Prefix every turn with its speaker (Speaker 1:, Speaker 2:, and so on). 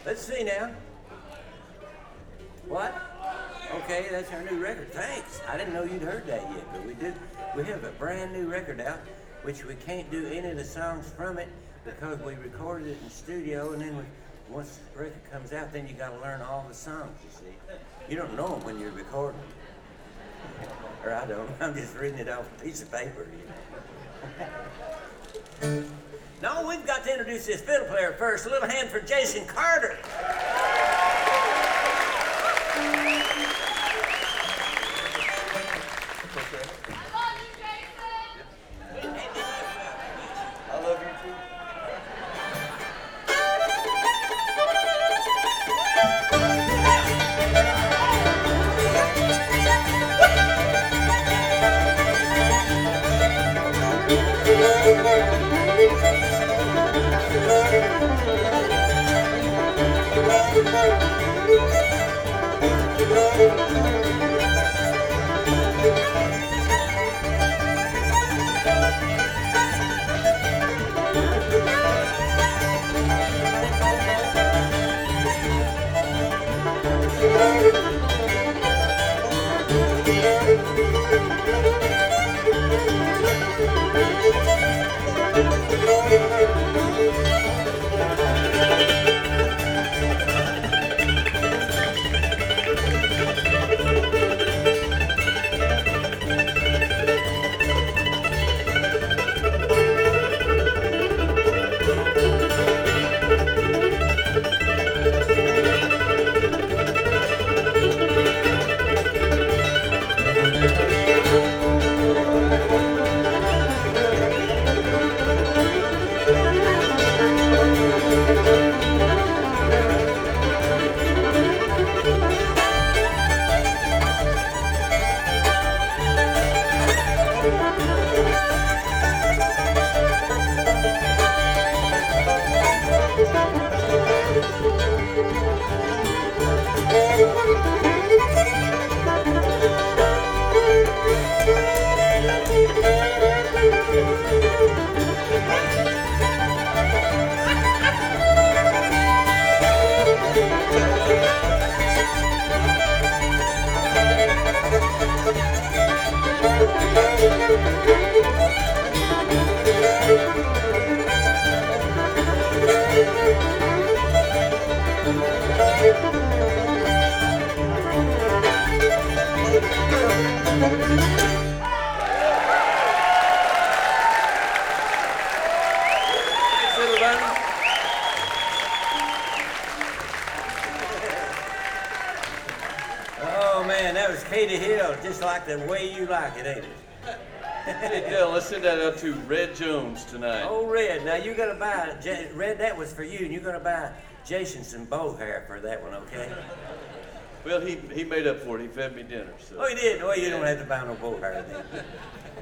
Speaker 1: Let's see now. What? Okay, that's our new record. Thanks. I didn't know you'd heard that yet, but we do. We have a brand new record out, which we can't do any of the songs from it because we recorded it in studio, and then once the record comes out, then you got to learn all the songs. You see, you don't know them when you're recording, or I don't. I'm just reading it off a piece of paper. No, we've got to introduce this fiddle player first. A little hand for Jason Carter. Oh man, that was Katie Hill, just like the way you like it, ain't it?
Speaker 2: Hey Dale, let's send that out to Red Jones tonight.
Speaker 1: Oh, Red, now you gotta buy, Red, that was for you, and you're gonna buy Jason some bow hair for that one, okay?
Speaker 2: Well, he made up for it. He fed me dinner. So.
Speaker 1: Oh, he did? Well, you don't have to buy no bow hair then.